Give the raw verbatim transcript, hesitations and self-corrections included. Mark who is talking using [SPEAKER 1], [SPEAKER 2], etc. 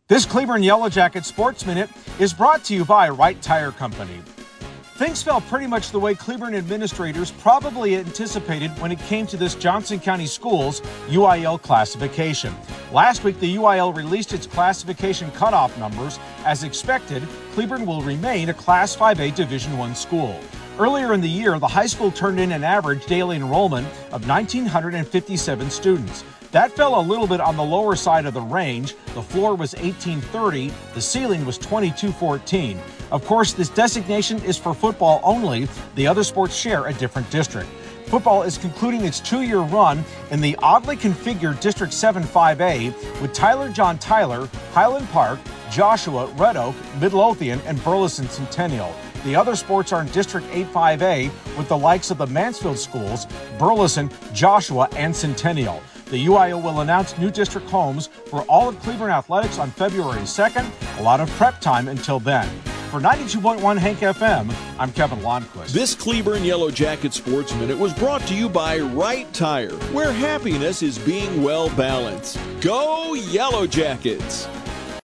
[SPEAKER 1] This Cleburne Yellow Jacket Sports Minute is brought to you by Wright Tire Company. Things fell pretty much the way Cleburne administrators probably anticipated when it came to this Johnson County Schools U I L classification. Last week, the U I L released its classification cutoff numbers. As expected, Cleburne will remain a Class five A Division one school. Earlier in the year, the high school turned in an average daily enrollment of one thousand nine hundred fifty-seven students. That fell a little bit on the lower side of the range. The floor was eighteen thirty, the ceiling was twenty-two fourteen. Of course, this designation is for football only. The other sports share a different district. Football is concluding its two-year run in the oddly configured District seven five A with Tyler John Tyler, Highland Park, Joshua, Red Oak, Midlothian, and Burleson Centennial. The other sports are in District eight five A with the likes of the Mansfield schools, Burleson, Joshua, and Centennial. The U I L will announce new district homes for all of Cleburne athletics on February second. A lot of prep time until then. For ninety-two point one Hank F M, I'm Kevin Lundquist.
[SPEAKER 2] This Cleburne Yellow Jacket Sports Minute was brought to you by Wright Tire, where happiness is being well balanced. Go Yellow Jackets!